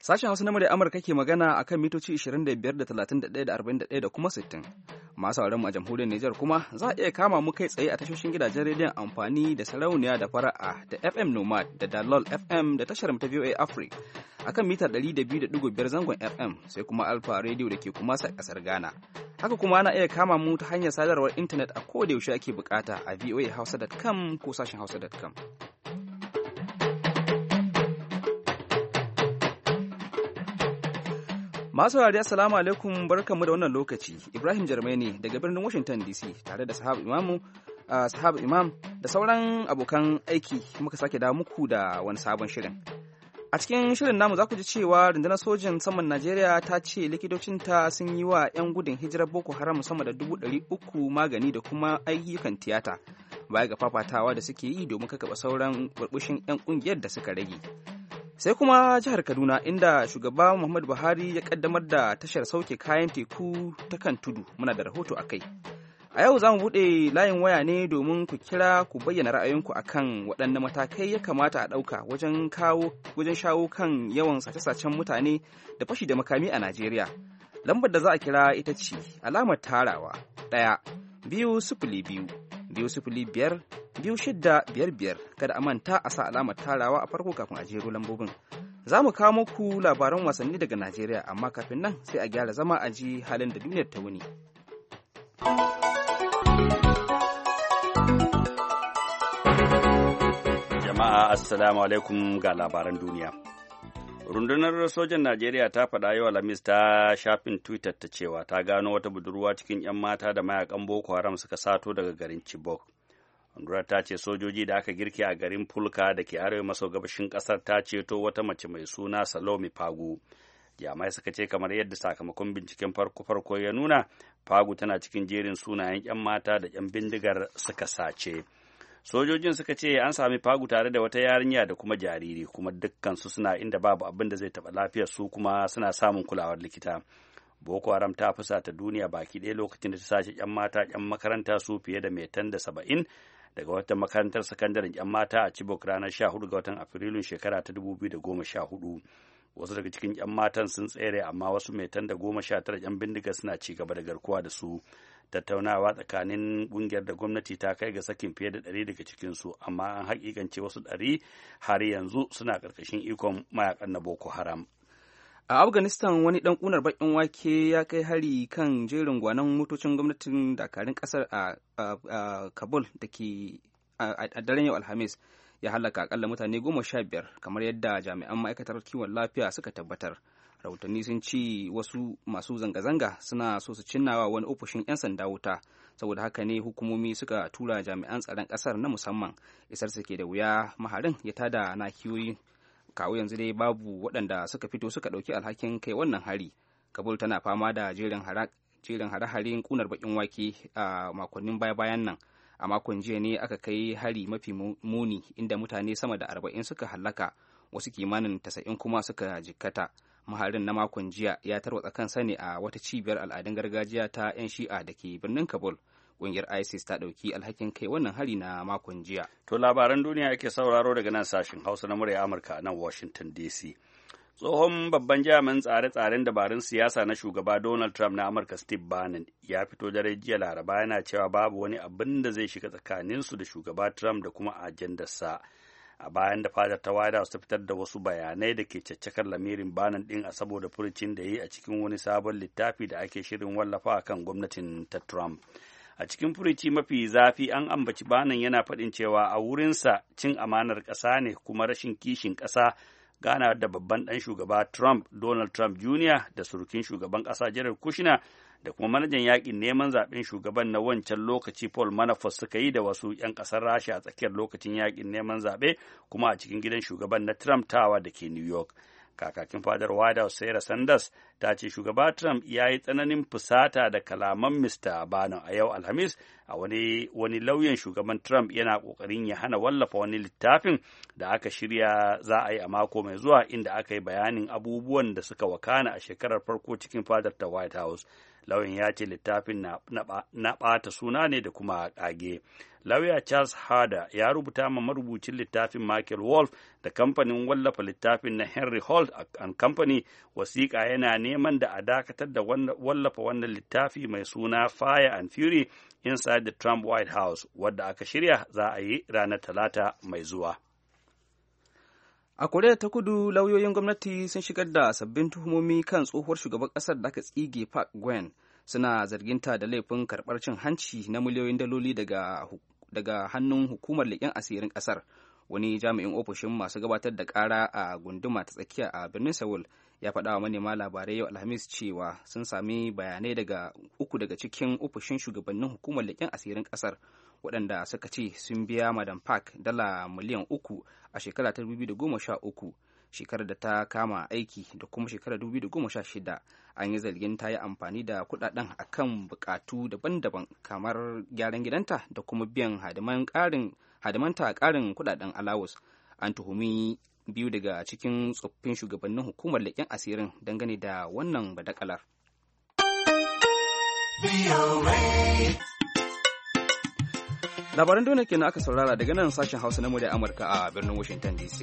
Sashen Hausa na murya Amurka ke magana a kan mitoci 25 da 31 da 41 da kuma 60. Masu sauraron mu a jamhuriyar Nijar kuma za a iya kama mu kai tsaye a tashoshin gidajen rediyon amfani da sarauniya da fara'a da FM Nomad da Dalol FM da tashar ta VOA Africa a kan mita 200.5 zangon FM sai kuma Alfa Radio da ke kuma sa kasar Ghana. Haka kuma ana iya kama mu ta hanyar sadarwar intanet a koda yaushe ake bukata a voahausa.com ko sashen hausa.com. Masu saurari assalamu alaikum, barkanmu da wannan lokaci. Ibrahim Jarmai ne daga birnin Washington DC tare da sahab Imam da sauran abokan aiki muka sake dawo muku da wani sabon shirin. A cikin shirin namu za ku ji cewa rundunar sojin saman Najeriya ta ce likitocinta sun yi wa 'yan gudun hijirar Boko Haram sama da 300 magani da kuma ayyukan tiyata baya ga fafatawa da suke yi domin kakaba sauran burbushin 'yan kungiyar da suka rage. Sai kuma jihar Kaduna inda shugaba Muhammadu Buhari ya kaddamar da tashar sauke kayan teku ta kan tudu, muna da rahoto a kai. A yau za mu buɗe layin waya ne domin ku kira ku bayyana ra'ayinku akan waɗanne matakai ya kamata a ɗauka wajen shawo kan yawan sace-sacen mutane da fashi da makami a Najeriya. Lambar da za a kira ita ce alamar tarawa 1-202-205-2655. Kada a manta a sa alamar tarawa a farko kafin a jero lambobin. Za mu kawo muku labaran wasanni daga Najeriya, amma kafin nan sai a gyara zama a ji halin da duniyar ta wuni. Jama'a assalamu alaikum ga labaran duniya. Rundunar sojan Najeriya ta faɗa yau Alhamis ta shafin Twitter ta cewa ta gano wata budurwa cikin 'yan mata da mayakan Boko Haram suka sato daga garin Chibok. Rundunar ta ce sojoji da aka girke a garin Fulka da ke arewa maso gabashin ƙasar ta ceto wata mace mai suna Salome Pagu. Jami'ai suka ce kamar yadda sakamakon binciken farko ya nuna, Pagu tana cikin jerin sunayen 'yan mata da 'yan bindigar suka sace. Sojojin suka ce an sami Pagu tare da wata yarinya da kuma jariri, kuma dukkansu suna inda babu abin da zai taɓa lafiyar su, kuma suna samun kulawar likita. Boko Haram ta fusata duniya baki ɗaya lokacin da ta sace 'yan mata 'yan makaranta su fiye da 170 daga wata makarantar sakandaren 'yan mata a Chibok ranar 14 ga watan Afrilun shekara ta 2014. Wasu daga cikin 'yan matan sun tsere, amma wasu 119 'yan bindiga suna ci gaba da garkuwa da su. Tattaunawa tsakanin ƙungiyar da gwamnati ta kai ga sakin fiye da 100 daga cikinsu, amma an hakikance wasu 100 har yanzu suna ƙarƙashin ikon mayakan na Boko Haram. A Afghanistan wani ɗan ƙunar baƙin wake ya kai hari kan jerin gwanon motocin gwamnatin dakarun ƙasar a Kabul da ke a daren yau Alhamis, ya halaka akalla mutane 15 kamar yadda jami'an ma'aikatar kiwon lafiya suka tabbatar. Rahotanni sun ce wasu masu zanga-zanga suna so su cinnawa wani ofishin 'yan sanda wuta, saboda haka ne hukumomi suka tura jami'an tsaron ƙasar na musamman. Isar su ke da wuya maharin ya tada nakiyoyi. Kawo yanzu dai babu waɗanda suka fito suka ɗauki alhakin kai wannan hari. Kabul tana fama da jerin hare-haren ƙunar baƙin wake a makonnin baya-bayan nan. A makon jiya ne aka kai hari mafi muni inda mutane sama da 40 suka hallaka, wasu kimanin 90 kuma suka jikkata. Maharin na makon jiya ya tarwatsa kansa ne a wata cibiyar al'adun gargajiya ta 'yan shi'a da ke birnin Kabul. Ƙungiyar ISIS ta ɗauki alhakin kai wannan hari na makon jiya. To labaran duniya ake sauraro daga nan sashen Hausa na murya Amurka a nan Washington DC. Tsohon babban jami'in tsare-tsaren dabarun siyasa na shugaba Donald Trump na Amurka Steve Bannon ya fito dare jiya Laraba yana cewa babu wani abin da zai shiga tsakaninsu da shugaba Trump da kuma ajandarsa. A bayan da fadar ta White House ta fitar da wasu bayanai da ke caccakar lamirin Bannon din a saboda furucin da ya yi a cikin wani sabon littafi da ake shirin wallafa kan gwamnatin ta Trump. A cikin furuci mafi zafi an ambaci Bannon yana faɗin cewa a wurinsa cin amanar ƙasa ne kuma rashin kishin ƙasa gana da babban ɗan shugaba Trump, Donald Trump Jr. da surukin shugaban ƙasa Jared Kushner da kuma manajan yaƙin neman zaɓen shugaban na wancan lokaci Paul Manafort suka yi da wasu 'yan ƙasar Rasha a tsakiyar lokacin yaƙin neman zaɓe kuma a cikin gidan shugaban na Trump Tower da ke New York. Kakakin fadar White House Sarah Sanders ta ce shugaba Trump ya yi tsananin fusata da kalaman Mr. Bannon a yau Alhamis a wani lauyan shugaban Trump yana ƙoƙarin ya hana wallafa wani littafin da aka shirya za a yi a mako mai zuwa inda aka yi bayanin abubuwan da suka wakana a shekarar farko cikin fadar ta White House. Lauyan ya ce littafin na ɓata suna ne da kuma ƙage. Lauya Charles Harder ya rubuta ma marubucin littafin Michael Wolff da kamfanin wallafa littafin na Henry Holt and Company wasiƙa yana neman da a dakatar da wallafa wannan littafi mai suna Fire and Fury Inside the Trump White House, wadda aka shirya za a yi ranar Talata mai zuwa. A Koriya ta Kudu, lauyoyin gwamnati sun shigar da sabbin tuhumomi kan tsohuwar shugaban ƙasar da aka tsige Park Geun, suna zarginta da laifin karɓar cin hanci na miliyoyin daloli daga hannun hukumar leƙen asirin ƙasar. Wani jami'in ofishin masu gabatar da ƙara a gunduma ta tsakiya a birnin Seoul ya faɗa wa manema labarai yau Alhamis cewa sun sami bayanai daga uku daga cikin ofishin shugabannin hukumar leƙen asirin ƙasar, waɗanda suka ce sun biya Madam Park dala miliyan 3 a shekara ta 2013, shekarar da ta kama aiki, da kuma shekarar 2016. An yi zargin ta yi amfani da kuɗaɗen a kan buƙatu daban-daban kamar gyaran gidanta da kuma biyan hadimanta ƙarin kuɗaɗen alawus. An tuhumi biyu daga cikin tsoffin shugabannin hukumar leƙen asirin dangane da wannan badakalar. Labaran duniya kenan aka saurara daga nan sashen Hausa na Murya Amurka a birnin Washington DC.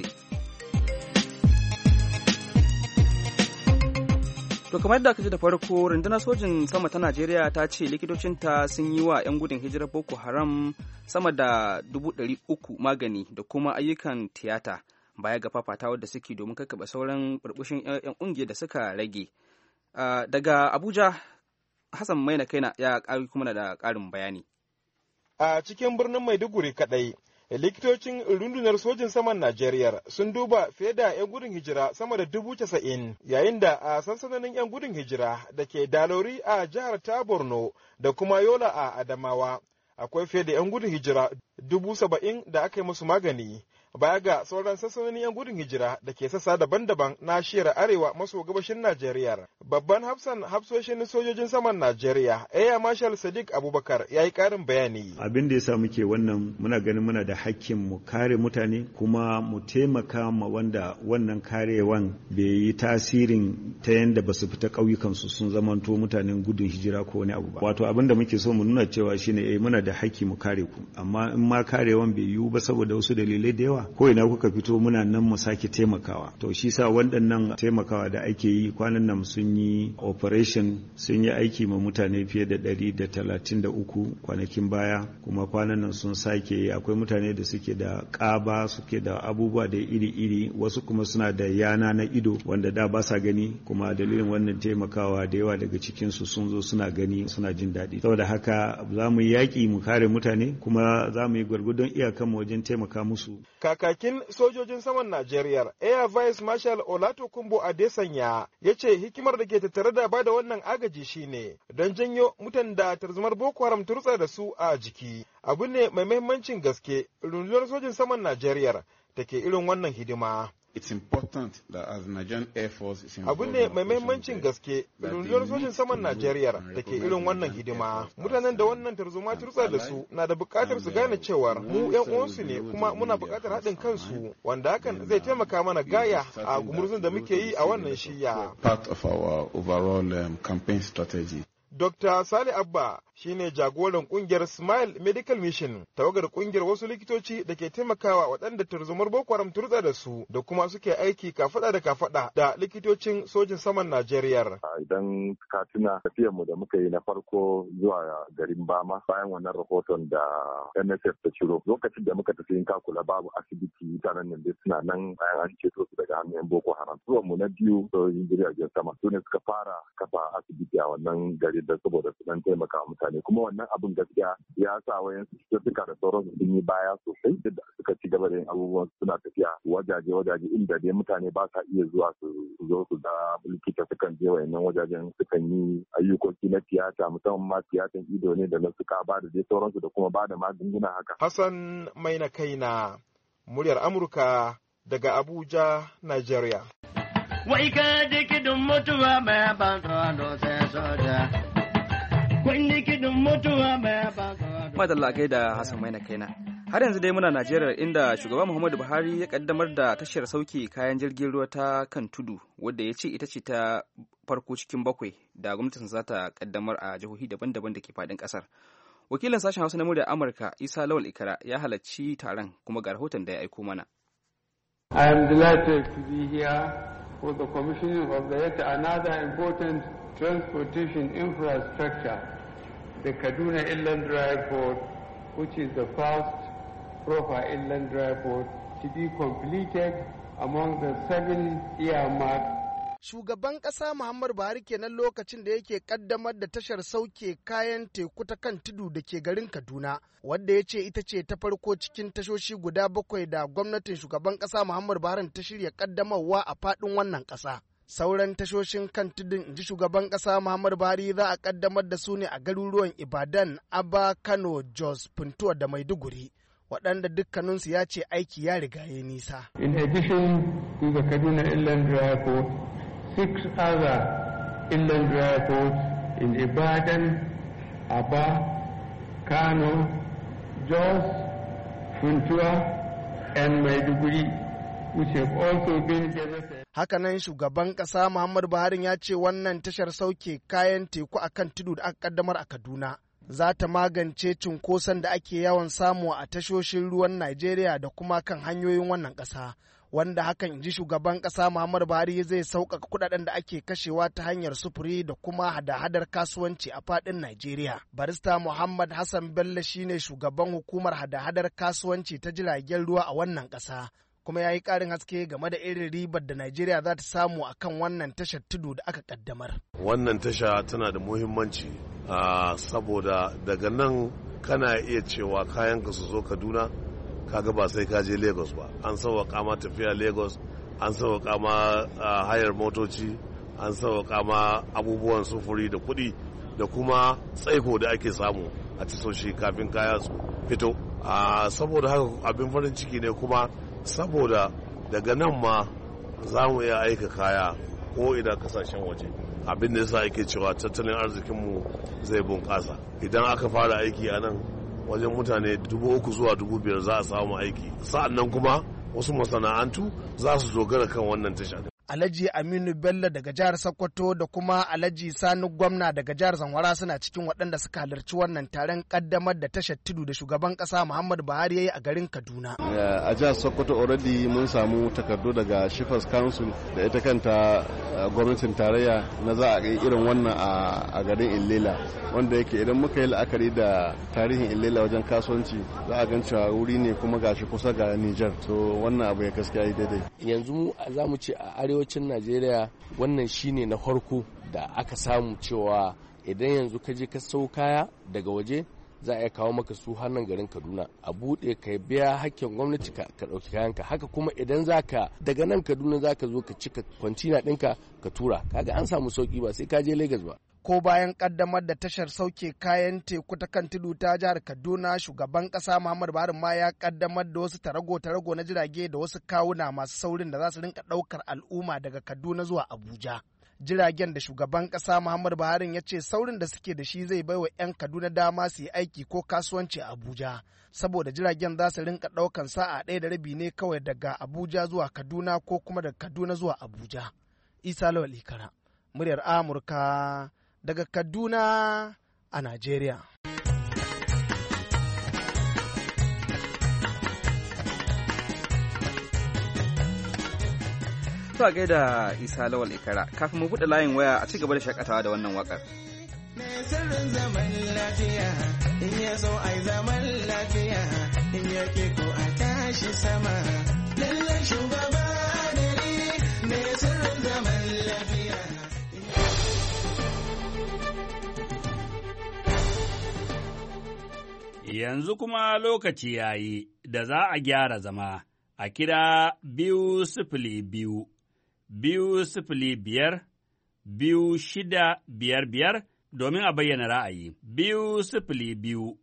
To kamar yadda aka ji da farko, rundunar sojin sama ta Najeriya ta ce likitocinta sun yi wa 'yan gudun hijirar Boko Haram sama da 300,000 magani da kuma ayyukan tiyata baya ga fafatawar da suke domin kakkaɓe sauran burbushin 'yan ƙungiyar da suka rage. Daga Abuja, Hassan Maina Kaina ya ƙari kuma da ƙarin bayani. A cikin birnin Maiduguri kaɗai, likitocin rundunar sojin saman Najeriya sun duba fiye da 'yan gudun hijira sama da 90,000, yayin da a sansanonin 'yan gudun hijira da ke Dalori a jihar ta Borno da kuma Yola a Adamawa akwai fiye da 'yan gudun hijira 70,000 da aka yi musu magani. Baya ga sauran sansanonin 'yan gudun hijira da ke sassa daban-daban na shiyar arewa maso gabashin Najeriya. Babban hafsoshin sojojin saman Najeriya, Air Marshal Sadiq Abubakar, ya yi ƙarin bayani. Abin da ya sa muke wannan, muna ganin muna da hakkin mu kare mutane kuma mu taimaka ma wanda wannan karewan bai yi tasirin ta yanda ba su fita ƙauyukansu sun zamanto mutanen gudun hijira ko wani abu ba. Wato abin da muke so mu nuna cewa shine muna da hakki mu kare ku, amma in ma karewan bai yiwu ba saboda wasu dalilai da yawa, ko ina kuka fito muna nan mu sake taimakawa. To shi sa waɗannan taimakawa da ake yi, kwanan nan sun yi operation, sun yi aiki ma mutane fiye da 133 kwanakin baya, kuma kwanan nan sun sake, akwai mutane da suke da ƙaba, suke da abubuwa da iri-iri, wasu kuma suna da yana na ido wanda da ba sa gani, kuma dalilin wannan taimakawa da yawa daga cikinsu sun zo suna gani, suna jin daɗi. Saboda haka za mu yi yaƙi mu kare mutane, kuma za mu yi gwargwadon iyakanmu wajen taimaka musu. Kakakin sojojin saman Najeriya, Air Vice Marshal Olatokunbo Adesanya, ya ce hikimar da ke tattare da bada wannan agaji shine don janyo mutan da tarzomar Boko Haram turtsa da su a jiki. Abu ne mai muhimmancin gaske rundunar sojin saman Najeriya da ke irin wannan hidima. It's important that as Nigerian Air Force is abu ne mai mahimmancin gaske rundunar sojin saman Najeriya da ke irin wannan hidima. Mutanen da wannan tarzoma turtsa da su na da bukatar su gane cewar mu yan uwansu ne, kuma muna bukatar haɗin kansu, wanda hakan zai taimaka mana gaya a gumurzun da muke yi a wannan shiya. Part of our overall campaign strategy. Dr. Sale Abba shine jagoran kungiyar Smile Medical Mission, tawagar kungiyar wasu likitoci da ke taimakawa waɗanda tarzomar Boko Haram turtsa da su da kuma suke aiki kafada da kafada da likitocin sojin saman Najeriya. Idan ka tuna tafiyar mu da muka yi na farko zuwa garin Bama bayan wannan rahoton da NSF ta ciro, lokacin da muka tafi Kakula babu asibiti, mutanen nan dai suna nan bayan an ceto su daga hannun Boko Haram. Zuwan mu na biyu sojojin jiragen sama su ne suka fara kafa asibiti a wannan gari da saboda su dan taimaka mutane, kuma wannan abin gaskiya ya sa wayansu cututtuka da sauransu sun yi baya sosai da suka ci gaba da yin abubuwan suna tafiya wajaje inda dai mutane ba sa iya zuwa su zo su ga likita, sukan je wayannan wajajen, sukan yi ayyukoki na tiyata, musamman ma tiyatan ido ne da na suka ba da dai sauransu da kuma ba da magunguna haka. Hassan Maina Kaina, muryar Amurka daga Abuja, Nigeria. Wai ka dikidin mutuwa mai ban tsoro sai soja. Madalla da Hassan Maina Kaina. Har yanzu dai muna Najeriya, inda shugaba Muhammadu Buhari ya kaddamar da tashar sauke kayan jirgin ruwa ta kan tudu, wadda ya ce ita ce ta farko cikin 7 da gwamnatin za ta kaddamar a jihohi daban-daban da ke faɗin ƙasar. Wakilin sashen Hausa na muryar Amurka Isa Lawal Ikara ya halarci taron kuma ga rahoton da ya aiko mana. I am delighted to be here for the commissioning of the yet another important transportation infrastructure, the Kaduna Inland Dry Port, which is the first proper inland dry port to be completed among the 7 earmarked. Shugaban ƙasa Muhammadu Buhari kenan lokacin da yake ƙaddamar da tashar sauke kayan teku ta kan tudu da ke garin Kaduna, wadda ya ce ita ce ta farko cikin tashoshi guda 7 da gwamnatin shugaban ƙasa Muhammadu Buhari ta shirya ƙaddamarwa a faɗin wannan ƙasa. Sauran tashoshin kan tudun, inji shugaban ƙasa Muhammadu Buhari, za a ƙaddamar da su ne a garuruwan Ibadan, Aba, Kano, Jos, Funtuwa da Maiduguri, waɗanda dukkaninsu ya ce aiki ya riga ya nisa. In addition to the Kaduna Inland Dry Port, 6 other inland dry ports in Ibadan, Aba, Kano, Jos, Funtua, and Maiduguri, which have also been gazetted. Hakanan shugaban ƙasa Muhammadu Buhari ya ce wannan tashar sauke kayan teku a kan tudu da aka kaddamar a Kaduna za ta magance cunkoson da ake yawan samu a tashoshin ruwan Najeriya da kuma kan hanyoyin wannan ƙasa. Wanda hakan, inji shugaban ƙasa Muhammadu Buhari, zai sauƙaƙa kuɗaɗen da ake kashewa ta hanyar sufuri da kuma hada-hadar kasuwanci a faɗin Najeriya. Barista Muhammad Hassan Bello shine shugaban hukumar hada-hadar kasuwanci ta jiragen ruwa a wannan ƙasa, kuma ya yi ƙarin haske game da irin ribar da Najeriya za ta samu a kan wannan tashar tudu da aka ƙaddamar. Wannan tasha tana da muhimmanci saboda daga nan kana iya cewa kayanka su zo Kaduna, kaga ba sai ka je Lagos ba. An sauwaƙa ma tafiya Lagos, an sauwaƙa ma hayar motoci, an sauwaƙa ma abubuwan sufuri da kuɗi da kuma tsaiko da ake samu a tasoshi kafin kaya su fito. Saboda haka abin farin ciki ne, kuma saboda daga nan ma za mu iya aika kaya ko ina kasashen waje. Abin da yasa ake cewa tattalin arzikinmu zai bunƙasa. Idan aka fara aiki a nan, wajen mutane 3,000 zuwa 5,000 za a samu aiki. Sa'an nan kuma wasu masana'antu za su dogara kan wannan tasha. Alhaji Aminu Bello daga jihar Sokoto da kuma Alhaji Sani Gwamna daga jihar Zamfara suna cikin waɗanda suka halarci wannan taron kaddamar da tashar tudu da shugaban ƙasa Muhammadu Buhari ya yi a garin Kaduna. A jihar Sokoto already mun samu takardu daga Shippers Council da ita kanta gwamnatin tarayya na za a yi irin wannan a garin Ilela, wanda yake idan muka yi la'akari da tarihin Ilela wajen kasuwanci za a gan cewa wuri ne kuma gashi kusa ga Niger, so wannan abu ya gaskiya yi daidai. Yanzu mu za mu ce a arewacin Najeriya wannan shine na farko da aka samu cewa idan yanzu ka je ka sau kaya daga waje za a iya kawo maka su hannun garin Kaduna a buɗe ka biya hakkin gwamnati ka ɗauki kayanka. Haka kuma idan zaka daga nan Kaduna zaka zo ka cika kwantina ɗinka ka tura, kaga an samu sauki ba sai ka je Lagos ba. Ko bayan kaddamar da tashar sauke kayan teku ta kan tudu ta jihar Kaduna, shugaban ƙasa Muhammadu Buhari ma ya kaddamar da wasu tarago na jirage da wasu kawuna masu saurin da za su rinka ɗaukar al'umma daga Kaduna zuwa Abuja. Jiragen da shugaban ƙasa Muhammadu Buhari ya ce saurin da suke da shi zai baiwa 'yan Kaduna dama su yi aiki ko kasuwanci a Abuja, saboda jiragen za su rinka ɗaukan sa'a 1.5 ne kawai daga Abuja zuwa Kaduna ko kuma daga Kaduna zuwa Abuja. Isa Lawal Ikara, muryar Amurka daga Kaduna a Najeriya. To a gaida Isa Lawal Ikara, kafin mu buɗe layin waya a ci gaba da shakatawa da wannan waƙar. Sirrin zaman lafiya, in ya so ai zaman lafiya, in ya ke ko a tashi sama. Lallan shugaba adali, ne sirrin zaman lafiya. Yanzu kuma lokaci ya yi da za a gyara zama a kira 202, 205, 2655 domin a bayyana ra'ayi. 202,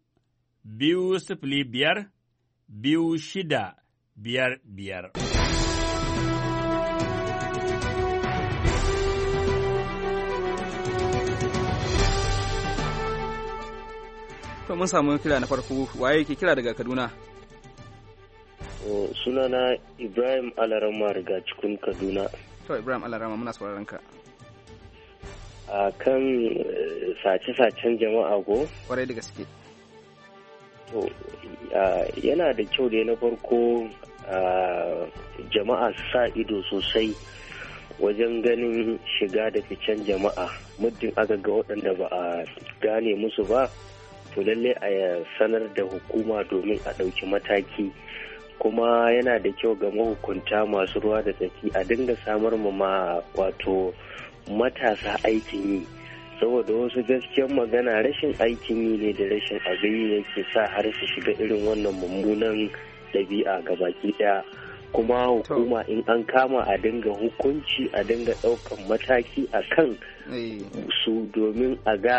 205, 2655. To mun samu kira na farko, waye ke kira daga Kaduna? Sunana Ibrahim Alarama daga cikin Kaduna. To Ibrahim Alarama, muna sauraron ka. a kan sace-sacen jama'a go? Kwarai da gaske. To, yana da kyau da na farko jama'a su sa ido sosai wajen ganin shiga da ficen jama'a. Muddin aka ga waɗanda ba a gane musu ba, to lalle a sanar da hukuma domin a ɗauki mataki. Kuma yana da kyau ga mahukunta masu ruwa da tsaki a dinga samar ma wato matasa aikin yi, saboda wasu gaskiyar magana rashin aikin yi ne da rashin abin yi yake sa har su shiga irin wannan mummunan ɗabi'a ga baki ɗaya. Kuma hukuma in an kama a dinga hukunci, a dinga ɗaukan mataki a kan su domin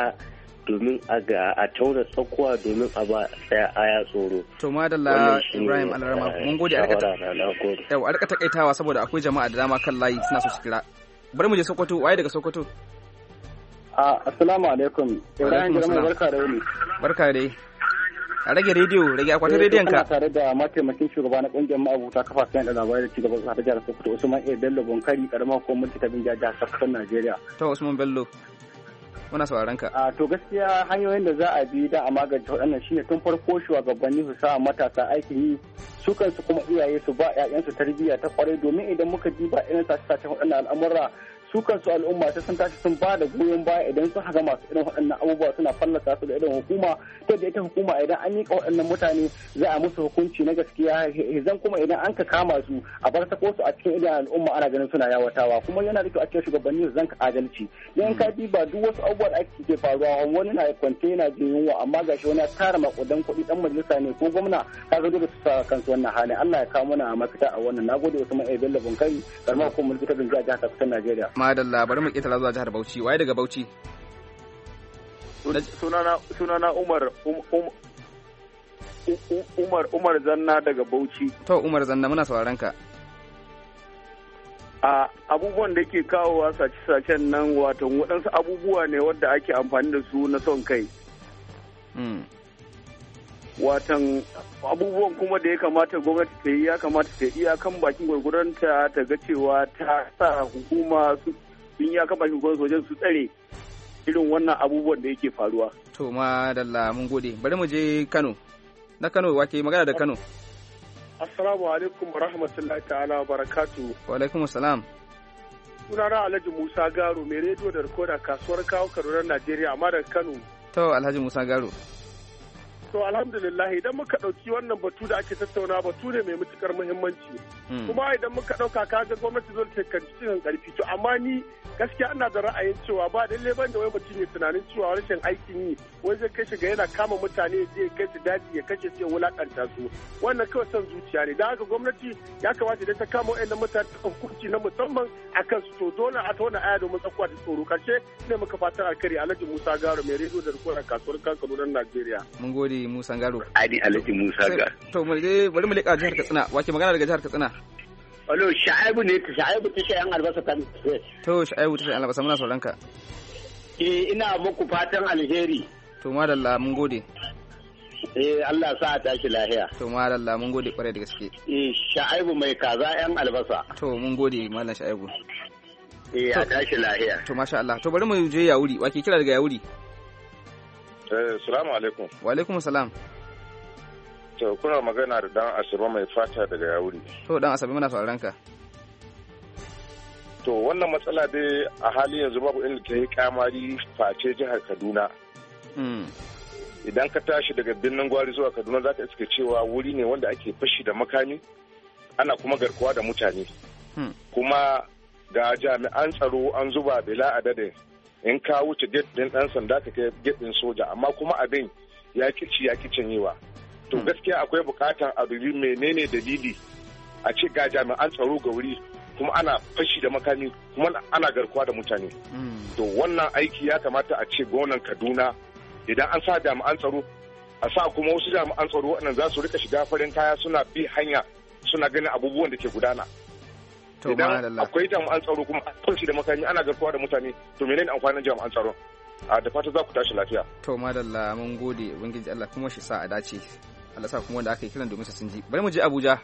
a tauna tsakuwa domin a ba tsaya aya tsoro. To madalla Ibrahim Alarama mun gode a rika takaitawa saboda akwai jama'a da dama kan layi suna so su kira. Bari mu je Sokoto, waye daga Sokoto? Assalamu alaikum. Ibrahim Jirma barka da wuni. Barka dai. A rage rediyo, rage akwatin rediyon ka. Ina tare da mataimakin shugaba na kungiyar ma'abuta kafafen da labarai da cigaban ta jihar Sokoto, Usman A. Bello Bonkari, karamar hukumar mulki ta Binja jihar Sokoto, Najeriya. To Usman Bello. Muna sauraron ka. To gaskiya hanyoyin da za a bi da a magance waɗannan shine tun farko shugabanni su sa matasa aikin yi, su kansu kuma iyaye su ba 'ya'yansu tarbiyya ta kwarai, domin idan muka diba irin sace-sacen waɗannan al'amura su kansu al'umma ta sun tashi sun ba da goyon baya idan sun haga masu irin waɗannan abubuwa suna fallasa su da irin hukuma, ta da ita hukuma idan an miƙa waɗannan mutane za a musu hukunci na gaskiya, zan kuma idan an ka kama su a bar sako su a cikin idan al'umma ana ganin suna yawatawa. Kuma yana da kyau a cikin shugabanni su zanka adalci, dan ka diba duk wasu abubuwa da ake ke faruwa, wani na kwance yana jin yunwa amma gashi wani ya tara makudan kuɗi, dan majalisa ne ko gwamna, ka ga dole su sa kansu wannan halin. Allah ya kawo mana mafita a wannan. Nagode Usman A. Bello Bonkari, karamar hukumar mulki ta Binja jihar Sokoto, Najeriya. Madalla, bari mu ƙetara zuwa jihar Bauchi. Waye daga Bauchi? Sunana Umar Zanna daga Bauchi. To Umar Zanna muna sauraron ka. Abubuwan da ke kawowa sace-sacen nan wato waɗansu abubuwa ne wadda ake amfani da su na son kai. Watan abubuwan kuma da ya kamata gwamnati ta yi, ya kamata ta iya kan bakin gwargwadonta ta ga cewa ta sa hukuma sun ya kan bakin gwargwadon su tsare irin wannan abubuwan da yake faruwa. To madalla mun gode. Bari mu je Kano. Na Kano wake magana da Kano. Assalamu alaikum wa rahmatullahi ta'ala wa barakatu. Wa alaikum assalam. Sunana Alhaji Musa Garo, mai rediyo da rikoda kasuwar kawo Kaduna Najeriya, amma daga Kano. To Alhaji Musa Garo. To alhamdulillah idan muka ɗauki wannan batu da ake tattauna batu ne mai matukar muhimmanci. Kuma idan muka ɗauka kaga gwamnati zai ta kanci cikin ƙarfi, to amma ni gaskiya ana da ra'ayin cewa ba lalle ban da wai mutum ya tunanin cewa rashin aikin yi wai zai kai shiga yana kama mutane zai kai su daji ya kashe su ya wulakanta su, wannan kawai son zuciya ne. Da haka gwamnati ya kamata idan ta kama waɗannan mutane ta hukunci na musamman a kansu, to dole a tauna aya domin tsakuwa da tsoro. Karshe ne muka fatan alkari. Alhaji Musa Garo, mai rediyo da rikoda kasuwar Kaduna Najeriya. Mun gode Musa Garo. Adi Alhaji Musa Garo. To bari mu leƙa jihar Katsina. Wake magana daga jihar Katsina? Alo, Sha'ibu ne, Sha'ibu ta shayan albasa kan. To Sha'ibu ta shayan albasa, muna sauran ka. Ina muku fatan alheri. To madalla mun gode. Allah sa a tashi lahiya. To madalla mun gode kwarai da gaske. Sha'ibu mai kaza yan albasa. To mun gode mallam Sha'ibu. A tashi lahiya. To masha Allah. To bari mu je Yauri. Wake kira daga Yauri? Assalamu alaikum. Wa alaikum salam. To kuna magana da dan Asabe mai fata daga Yauri. To dan Asabe muna sauraron ka. To wannan matsala dai a hali yanzu babu inda ta yi kamari face jihar Kaduna. Idan ka tashi daga birnin Gwari zuwa Kaduna za ka iske cewa wuri ne wanda ake fashi da makami, ana kuma garkuwa da mutane. Kuma ga jami'an tsaro an zuba bila adadin, in ka wuce gate din dan sanda ka kai gate din soja, amma kuma abin ya kici ya kicinyewa. To gaskiya akwai bukatar a dubi menene dalili a ce ga jami'an tsaro ga wuri kuma ana fashi da makami kuma ana garkuwa da mutane. To wannan aiki ya kamata a ce gwamnan Kaduna idan an sa jami'an tsaro a sa kuma wasu jami'an tsaro waɗanda za su rika shiga farin kaya suna bi hanya suna ganin abubuwan da ke gudana. Idan akwai jami'an tsaro kuma fashi da makami ana garkuwa da mutane, to menene amfanin jami'an tsaro? Da fata za ku tashi lafiya. To madalla mun gode ubangiji Allah kuma shi sa a dace. Allah sa kuma wanda aka yi kiran domin su sun ji. Bari mu je Abuja.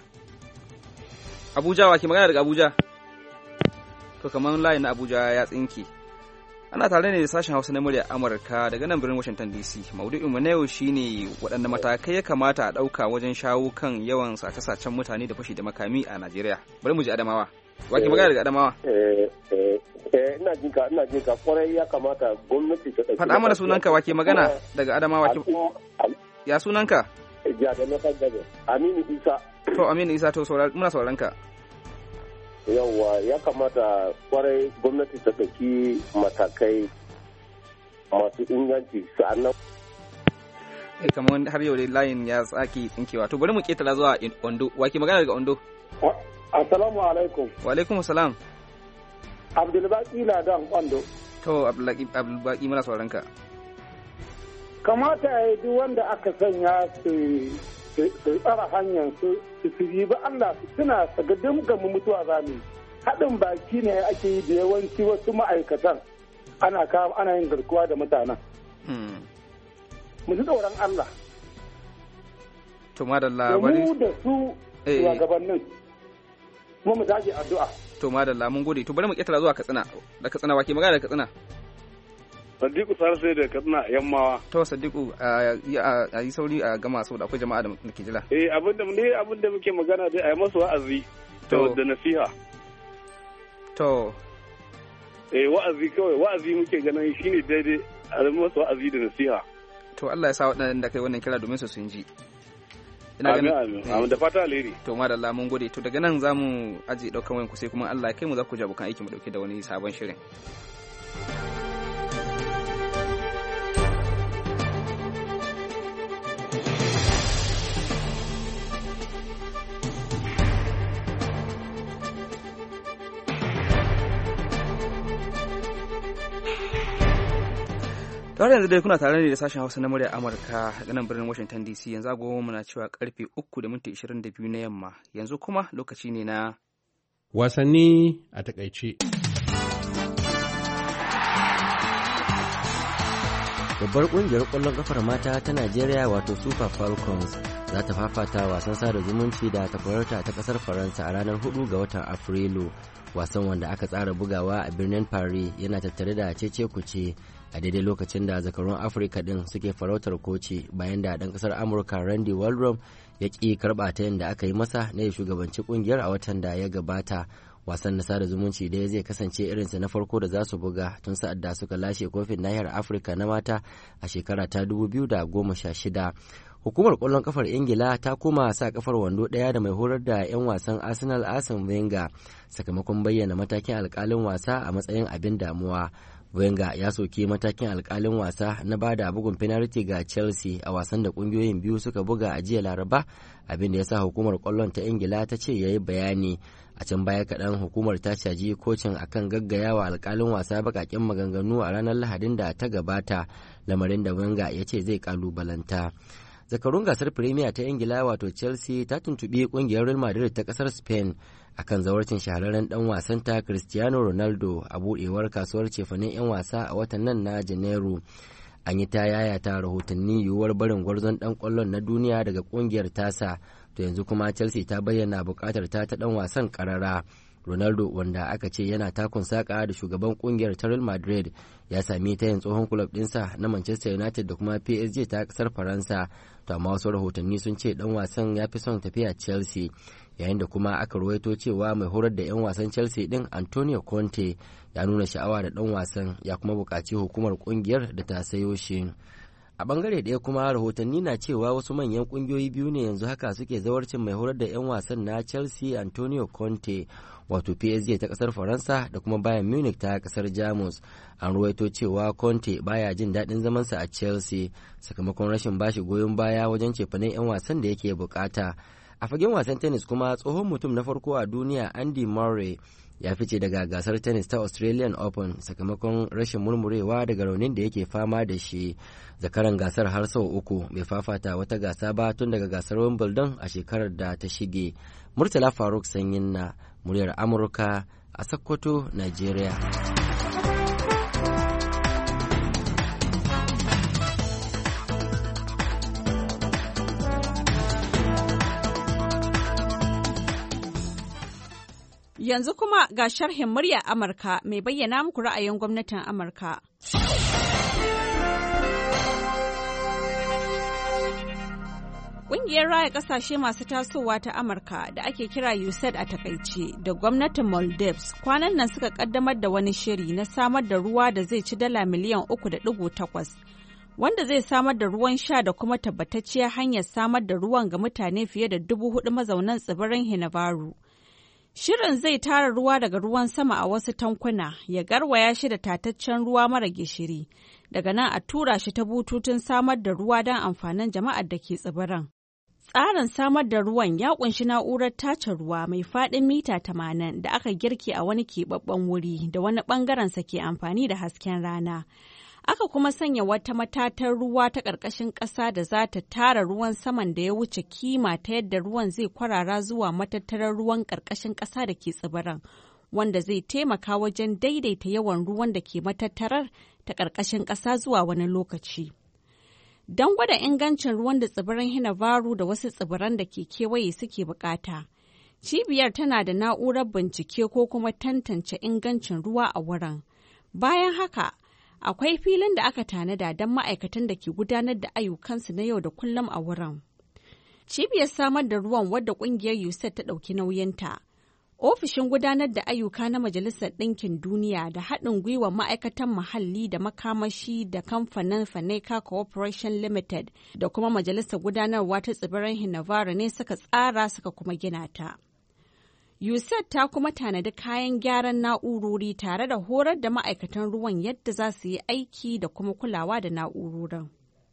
Abuja wa ke magana daga Abuja? To kamar layin na Abuja ya tsinke. Ana tare ne da sashen Hausa na murya Amurka daga nan birnin Washington DC. Maudu'inmu na yau shine waɗanne matakai ya kamata a ɗauka wajen shawo kan yawan sace-sacen mutane da fashi da makami a Najeriya. Bari mu ji Adamawa. Wake magana daga Adamawa? Ina jin ka kwarai ya kamata gwamnati ta ɗauki. Faɗa mana sunanka wake magana daga Adamawa. Ya sunanka? Ja da lokacin gabe. Aminu Isa. To Aminu Isa to muna sauraron ka. Yawwa ya kamata kwarai gwamnati ta ɗauki matakai masu inganci sa'annan. Kamar har yau dai layin ya tsaki tsinkewa. To bari mu ketara zuwa Ondo. Wake magana daga Ondo? Assalamu alaikum. Wa alaikum salam. Abdulbaki Ladan Ondo. To Abdulbaki muna sauraron ka. Kamata ya yi duk wanda aka sanya su tsara hanyar su yi ba Allah suna sagadin ga mutuwa zami. Haɗin baki ne ake yi da yawanci wasu ma'aikatan ana yin garkuwa da mutanen. Mu ji tsoron Allah. To madalla bari. Mu da su shugabannin. Kuma mu dage addu'a. To madalla mun gode. To bari mu ketara zuwa Katsina. Da Katsina wake magana da Katsina. Sadiku Sarse da Katsina Yammawa. To Sadiku a yi sauri a gama saboda akwai jama'a da ke jira. Abinda muke magana dai a yi masu wa'azi da nasiha. To. Wa'azi kawai wa'azi muke ganin shine daidai a yi masu wa'azi da nasiha. To Allah ya sa waɗannan da kai wannan kira domin su sun ji. Amin da fata alheri. To madalla mun gode. To daga nan zamu aje daukan wayan ku sai kuma Allah ya kai mu za ku ji abokan aiki mu dauke da wani sabon shirin. Tare yanzu dai kuna tare ne da sashen Hausa na murya Amurka daga nan birnin Washington DC. Yanzu agogo muna cewa karfe 3:22 na yamma. Yanzu kuma lokaci ne na wasanni a takaice. Babbar kungiyar kwallon kafar mata ta Najeriya wato Super Falcons za ta fafata wasan sada zumunci da takwararta ta kasar Faransa a ranar 4 ga watan Afrilu. Wasan wanda aka tsara bugawa a birnin Paris yana tattare da cece-kuce a daidai lokacin da zakarun Afirka din suke farautar koci bayan da ɗan ƙasar Amurka Randy Waldrum ya ƙi karɓa ta yadda aka yi masa na ya shugabanci ƙungiyar a watan da ya gabata. Wasan na sada zumunci da zai kasance irinsa na farko da za su buga tun sa'ad da suka lashe kofin nahiyar Afirka na mata a shekara ta 2016. Hukumar ƙwallon kafar Ingila ta koma sa kafar wando ɗaya da mai horar da 'yan wasan Arsenal Arsene Wenger sakamakon bayyana matakin alƙalin wasa a matsayin abin damuwa. Wenger ya soki matakin alƙalin wasa na ba da bugun penalty ga Chelsea a wasan da ƙungiyoyin biyu suka buga a jiya Laraba, abin da ya sa hukumar ƙwallon ta Ingila ta ce ya yi bayani. A can baya kaɗan hukumar ta caji kocin akan gaggayawa alƙalin wasa baƙaƙen maganganu a ranar Lahadin da ta gabata, lamarin da Wenger ya ce zai ƙalubalanta. Zakarun gasar Premier ta Ingila wato Chelsea ta tuntuɓi ƙungiyar Real Madrid ta ƙasar Spain akan zawarcin shahararren ɗan wasanta Cristiano Ronaldo a buɗewar kasuwar cefanen 'yan wasa a watan nan na Janairu. An yi ta yayata rahotanni yiwuwar barin gwarzon ɗan ƙwallon na duniya daga ƙungiyar tasa, to yanzu kuma Chelsea ta bayyana buƙatar ta ɗan wasan ƙarara. Ronaldo wanda aka ce yana takun saƙa da shugaban ƙungiyar ta Real Madrid ya sami tayin tsohon kulob ɗinsa na Manchester United da kuma PSG ta ƙasar Faransa, to amma wasu rahotanni sun ce ɗan wasan ya fi son tafiya Chelsea, yayin da kuma aka ruwaito cewa mai horar da 'yan wasan Chelsea ɗin Antonio Conte ya nuna sha'awa da ɗan wasan ya kuma buƙaci hukumar ƙungiyar da ta sayo shi. A bangare ɗaya kuma rahotanni na cewa wasu manyan ƙungiyoyi biyu ne yanzu haka suke zawarcin mai horar da 'yan wasan na Chelsea Antonio Conte, wato PSG ta kasar Faransa da kuma Bayern Munich ta kasar Jamus. An ruwaito cewa Conte baya jin daɗin zamansa a Chelsea sakamakon rashin bashi goyon baya wajen cefanen 'yan wasan da yake bukata. A fagen wasan tennis kuma tsohon mutum na farko a duniya Andy Murray ya fice daga gasar tennis ta Australian Open sakamakon rashin murmurewa daga raunin da yake fama da shi. Zakaran gasar har sau uku bai fafata wata gasa ba tun daga gasar Wimbledon a shekarar da ta shige. Murtala Faruk Sanyin na muryar Amurka a Sokoto, Nigeria. Yanzu kuma ga sharhin murya Amurka mai bayyana muku ra'ayin gwamnatin Amurka. Ƙungiyar raya ƙasashe masu tasowa ta Amurka da ake kira USAID a takaice da gwamnatin Maldives kwanan nan suka ƙaddamar da wani shiri na samar da ruwa da zai ci dala miliyan 3.8 wanda zai samar da ruwan sha da kuma tabbatacciyar hanyar samar da ruwan ga mutane fiye da 4,000 mazaunan tsibirin Hinavaru. Shirin zai tara ruwa daga ruwan sama a wasu tankuna ya garwaya shi da tataccen ruwa mara gishiri, daga nan a tura shi ta bututun samar da ruwa don amfanin jama'ar da ke tsibiran. Tsarin samar da ruwan ya kunshi na'urar tace ruwa mai faɗin mita 80 da aka girke a wani keɓaɓɓen wuri da wani ɓangarensa ke amfani da hasken rana. Aka kuma sanya wata matatar ruwa ta ƙarƙashin ƙasa da za ta tara ruwan saman da ya wuce kima ta yadda ruwan zai kwarara zuwa matattarar ruwan ƙarƙashin ƙasa da ke tsibiran, wanda zai taimaka wajen daidaita yawan ruwan da ke matattarar ta ƙarƙashin ƙasa zuwa wani lokaci. Don gwada ingancin ruwan da tsibiran Hinavaru da wasu tsibiran da ke kewaye suke bukata, cibiyar tana da na'urar bincike ko kuma tantance ingancin ruwa a wurin. Bayan haka, akwai filin da aka tanada don ma'aikatan da ke gudanar da ayyukansu na yau da kullum a wurin. Cibiyar samar da ruwan wadda ƙungiyar USAID ta ɗauki nauyinta, ofishin gudanar da ayyuka na Majalisar Ɗinkin Duniya da haɗin gwiwa ma'aikatan muhalli da makamashi da kamfanin Faneca Corporation Limited da kuma Majalisar Gudanarwa ta tsibirin Hinavaru ne suka tsara suka kuma gina ta. USAID ta kuma tanadi kayan gyaran na'urori tare da horar da ma'aikatan ruwan yadda za su yi aiki da kuma kulawa da na'urorin.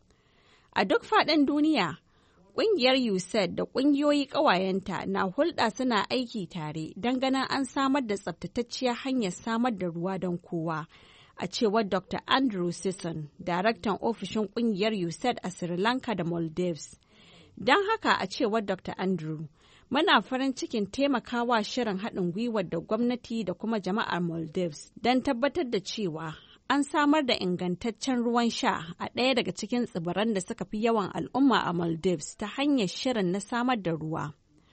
A duk faɗin duniya, ƙungiyar USAID da ƙungiyoyi ƙawayenta na hulɗa suna aiki tare don ganin an samar da tsabtatacciyar hanyar samar da ruwa don kowa, a cewar Dr. Andrew Sisson, daraktan ofishin ƙungiyar USAID a Sri Lanka da Maldives. Don haka, a cewar Dr. Andrew, muna farin cikin taimakawa shirin haɗin gwiwar da gwamnati da kuma jama'ar Maldives don tabbatar da cewa an samar da ingantaccen ruwan sha a ɗaya daga cikin tsibiran da suka fi yawan al'umma a Maldives ta hanyar shirin na samar da ruwa.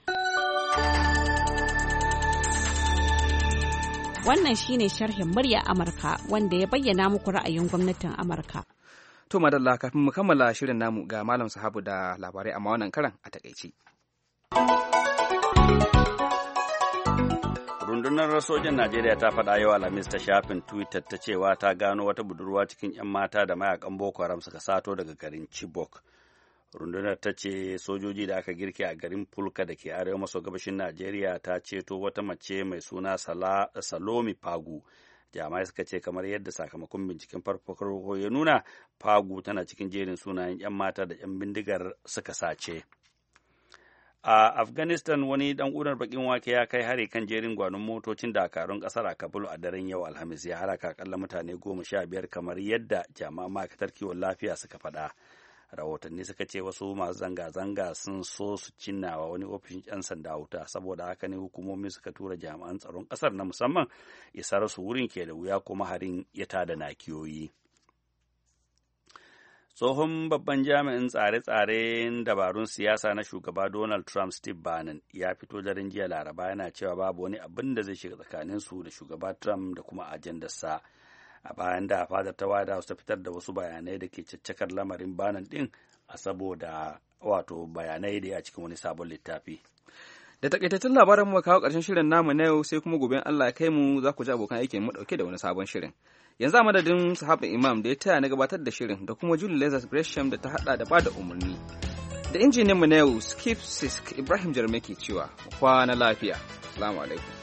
Wannan shine sharhin murya Amurka wanda ya bayyana muku ra'ayin gwamnatin Amurka. To madalla, kafin mu kammala shirin namu ga Malam Sahabu da labarai amma wannan karan a takaici. Rundunar sojan Najeriya ta faɗa yau Alhamis ta shafin Twitter ta cewa ta gano wata budurwa cikin 'yan mata da mayakan Boko Haram suka sato daga garin Chibok. Rundunar ta ce sojoji da aka girke a garin Fulka da ke arewa maso gabashin Najeriya ta ceto wata mace mai suna Salomi Pagu. Jami'ai suka ce kamar yadda sakamakon binciken farko ya nuna, Pagu tana cikin jerin sunayen 'yan mata da 'yan bindigar suka sace. A Afghanistan, wani dan unar bakin wake ya kai hari kan jerin gwanon motocin dakarun kasar a Kabul a daren yau Alhamis, ya halaka akalla mutane 15 kamar yadda jami'an ma'aikatar kiwon lafiya suka faɗa. Rahotanni suka ce wasu masu zanga-zanga sun so su cinnawa wani ofishin 'yan sanda wuta, saboda haka ne hukumomi suka tura jami'an tsaron kasar na musamman. Isar su wurin ke da wuya kuma harin ya tada nakiyoyi. Tsohon babban jami'in tsare-tsaren dabarun siyasa na shugaba Donald Trump, Steve Bannon, ya fito daren jiya Laraba yana cewa babu wani abin da zai shiga tsakaninsu da shugaba Trump da kuma ajandarsa. A bayan da fadar ta White House ta fitar da wasu bayanai da ke caccakar lamarin Bannon din a saboda bayanai da ya cikin wani sabon littafi. Da takaitattun labaran mu kawo ƙarshen shirin namu na yau, sai kuma gobe Allah ya kai mu za ku ji abokan aikin mu dauke da wani sabon shirin. Yanzu a madadin sahabin Imam da ya taya na gabatar da shirin da kuma Julie Lazarus Gresham da ta hada da bada umarni. Da injiniyan mu na yau Skip Sisk Ibrahim Jarme ke cewa kwana lafiya. Assalamu alaikum.